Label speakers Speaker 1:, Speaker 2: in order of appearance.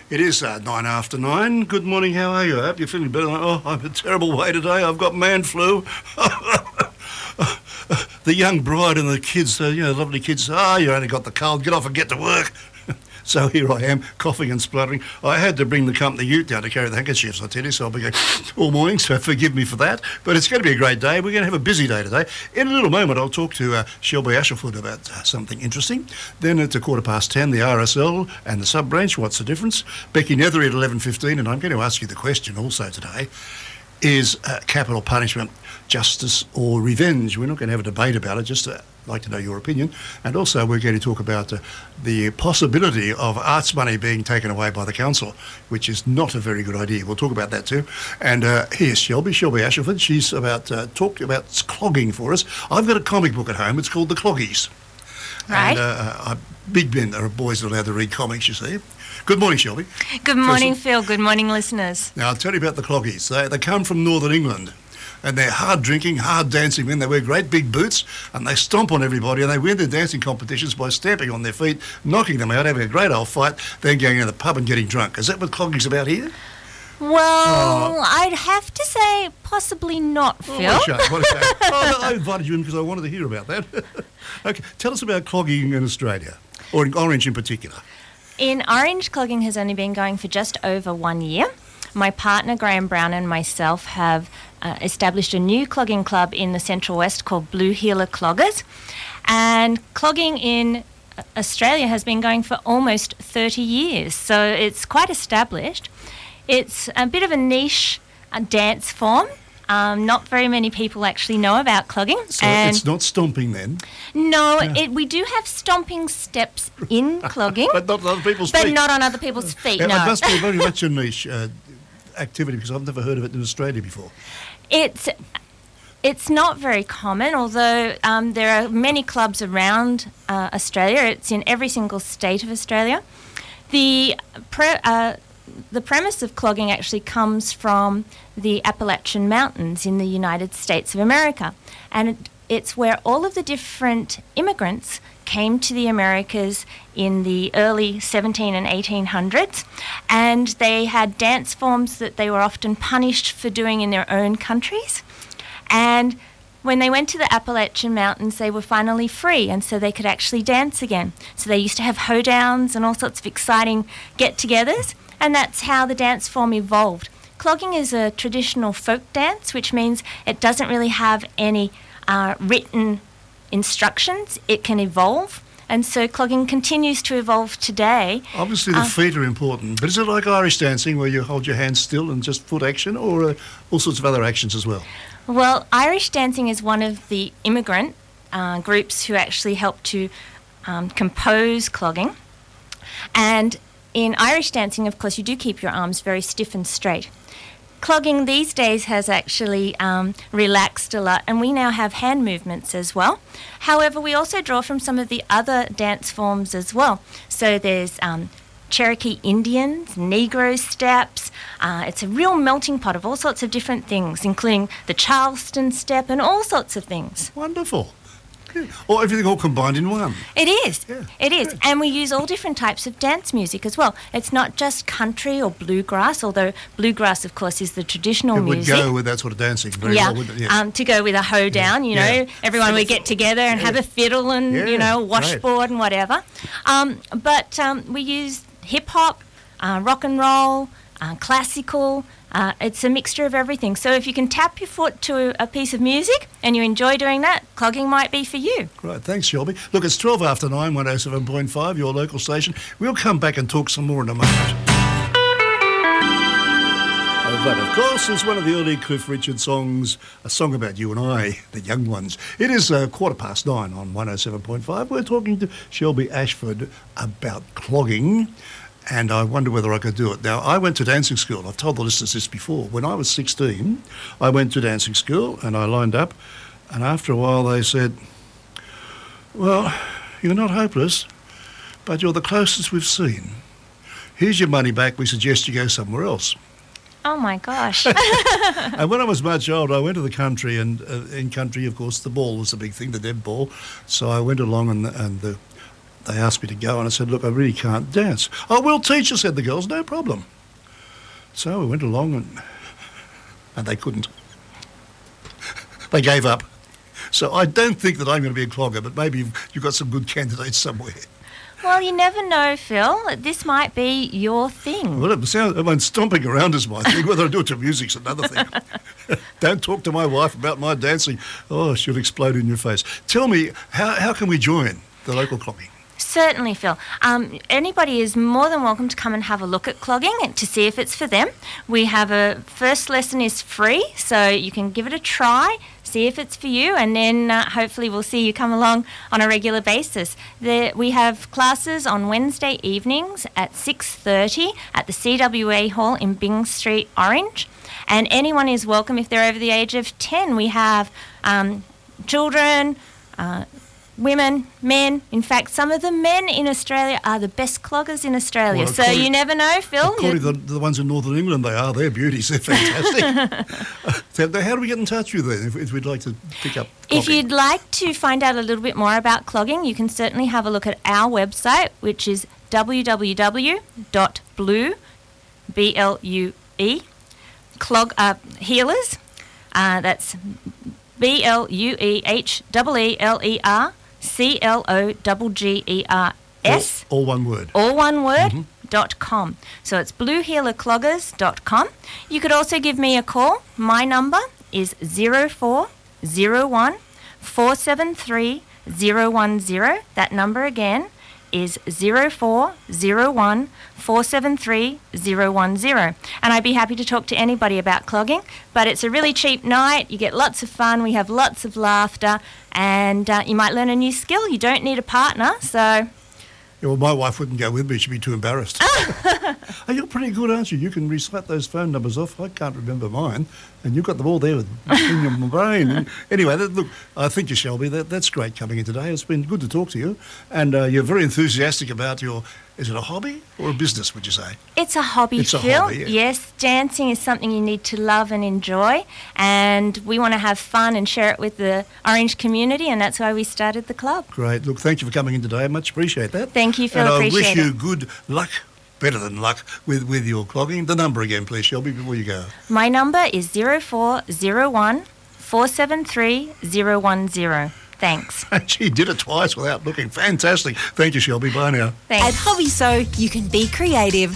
Speaker 1: It is 9 after 9. Good morning, how are you? I hope you're feeling better. Oh, I'm a terrible way today. I've got man flu. The young bride and the kids, lovely kids, you only got the cold, get off and get to work. So here I am, coughing and spluttering. I had to bring the company ute down to carry the handkerchiefs, I tell you, so I'll be going all morning, so forgive me for that. But it's going to be a great day. We're going to have a busy day today. In a little moment, I'll talk to Shelby Ashelford about something interesting. Then at 10:15, the RSL and the sub-branch, what's the difference? Becky Nethery at 11:15, and I'm going to ask you the question also today. Is capital punishment justice or revenge? We're not going to have a debate about it, just like to know your opinion. And also we're going to talk about the possibility of arts money being taken away by the council, which is not a very good idea. We'll talk about that too. And here's Shelby Ashelford. She's talked about clogging for us. I've got a comic book at home. It's called The Cloggies.
Speaker 2: Right.
Speaker 1: And big men, there are boys allowed to read comics, you see. Good morning, Shelby.
Speaker 2: Good morning, Phil. Good morning, listeners.
Speaker 1: Now, I'll tell you about the Cloggies. They come from Northern England, and they're hard drinking, hard dancing men. They wear great big boots, and they stomp on everybody, and they win their dancing competitions by stamping on their feet, knocking them out, having a great old fight, then going into the pub and getting drunk. Is that what Cloggies about here?
Speaker 2: Well, I'd have to say possibly not, Phil.
Speaker 1: What a shame. I invited you in because I wanted to hear about that. Okay, tell us about clogging in Australia, or in Orange in particular.
Speaker 2: In Orange, clogging has only been going for just over 1 year. My partner, Graham Brown, and myself have established a new clogging club in the Central West called Blue Heeler Cloggers. And clogging in Australia has been going for almost 30 years, so it's quite established. It's a bit of a niche dance form. Not very many people actually know about clogging.
Speaker 1: So it's not stomping then?
Speaker 2: No, we do have stomping steps in clogging.
Speaker 1: But not on other people's feet?
Speaker 2: But not on other people's feet, no.
Speaker 1: It must be very much a niche activity because I've never heard of it in Australia before.
Speaker 2: It's not very common, although there are many clubs around Australia. It's in every single state of Australia. The premise of clogging actually comes from the Appalachian Mountains in the United States of America. And it's where all of the different immigrants came to the Americas in the early 17 and 1800s. And they had dance forms that they were often punished for doing in their own countries. And when they went to the Appalachian Mountains, they were finally free, and so they could actually dance again. So they used to have hoedowns and all sorts of exciting get-togethers. And that's how the dance form evolved. Clogging is a traditional folk dance, which means it doesn't really have any written instructions. It can evolve. And so clogging continues to evolve today.
Speaker 1: Obviously the feet are important, but is it like Irish dancing where you hold your hands still and just foot action, or all sorts of other actions as well?
Speaker 2: Well, Irish dancing is one of the immigrant groups who actually helped to compose clogging. And in Irish dancing, of course, you do keep your arms very stiff and straight. Clogging these days has actually relaxed a lot, and we now have hand movements as well. However, we also draw from some of the other dance forms as well. So there's Cherokee Indians, Negro steps. It's a real melting pot of all sorts of different things, including the Charleston step and all sorts of things.
Speaker 1: Wonderful. Or everything all combined in one.
Speaker 2: It is. Yeah, it is. And we use all different types of dance music as well. It's not just country or bluegrass, although bluegrass, of course, is the traditional music.
Speaker 1: It would go with that sort of dancing very well, wouldn't it? Yes.
Speaker 2: To go with a hoedown, you know, everyone would get together and have a fiddle and, washboard and whatever. But we use hip-hop, rock and roll, classical. It's a mixture of everything. So if you can tap your foot to a piece of music and you enjoy doing that, clogging might be for you.
Speaker 1: Right, thanks, Shelby. Look, it's 12 after 9, 107.5, your local station. We'll come back and talk some more in a moment. That, of course, is one of the early Cliff Richard songs, a song about you and I, the young ones. It is 9:15 on 107.5. We're talking to Shelby Ashelford about clogging. And I wonder whether I could do it. Now, I went to dancing school. I've told the listeners this before. When I was 16, I went to dancing school and I lined up. And after a while, they said, well, you're not hopeless, but you're the closest we've seen. Here's your money back. We suggest you go somewhere else.
Speaker 2: Oh, my gosh.
Speaker 1: And when I was much older, I went to the country, and in country, of course, the ball was the big thing, the dead ball. So I went along, and the they asked me to go, and I said, look, I really can't dance. Oh, we'll teach you, said the girls, no problem. So we went along and they couldn't. They gave up. So I don't think that I'm going to be a clogger, but maybe you've got some good candidates somewhere.
Speaker 2: Well, you never know, Phil. This might be your thing.
Speaker 1: Well, stomping around is my thing. Whether I do it to music's another thing. Don't talk to my wife about my dancing. Oh, she'll explode in your face. Tell me, how can we join the local clogging?
Speaker 2: Certainly, Phil. Anybody is more than welcome to come and have a look at clogging and to see if it's for them. We have a first lesson is free, so you can give it a try, see if it's for you, and then hopefully we'll see you come along on a regular basis. We have classes on Wednesday evenings at 6:30 at the CWA Hall in Byng Street, Orange, and anyone is welcome if they're over the age of 10. We have children, women, men. In fact, some of the men in Australia are the best cloggers in Australia.
Speaker 1: Well,
Speaker 2: so you never know, Phil.
Speaker 1: According to the ones in Northern England, they're beauties. They're fantastic. So how do we get in touch with you then if we'd like to pick up clogging?
Speaker 2: If you'd like to find out a little bit more about clogging, you can certainly have a look at our website, which is www.blue, B-L-U-E, healers, that's BLUEHEELER CLOGGERS.
Speaker 1: All one word.
Speaker 2: All one word. .com. So it's bluehealercloggers.com. You could also give me a call. My number is 0401 473 010. That number again is 0401 473 010. And I'd be happy to talk to anybody about clogging. But it's a really cheap night. You get lots of fun. We have lots of laughter. And you might learn a new skill. You don't need a partner, so...
Speaker 1: Yeah, well, my wife wouldn't go with me. She'd be too embarrassed. Oh, you're pretty good, aren't you? You can recite those phone numbers off. I can't remember mine. And you've got them all there in your brain. And anyway, look, I think you, Shelby, that's great coming in today. It's been good to talk to you. And you're very enthusiastic about is it a hobby or a business, would you say?
Speaker 2: It's a hobby,
Speaker 1: Phil.
Speaker 2: A hobby, yeah. Yes, dancing is something you need to love and enjoy. And we want to have fun and share it with the Orange community, and that's why we started the club.
Speaker 1: Great. Look, thank you for coming in today. I much appreciate that.
Speaker 2: Thank you, Phil.
Speaker 1: And
Speaker 2: appreciate
Speaker 1: I wish you
Speaker 2: it.
Speaker 1: good luck, better than luck, with your clogging. The number again, please, Shelby, before you go.
Speaker 2: My number is 0401 473 010. Thanks.
Speaker 1: She did it twice without looking. Fantastic. Thank you, Shelby. Bye now.
Speaker 2: Thanks.
Speaker 3: At Hobby So, you can be creative.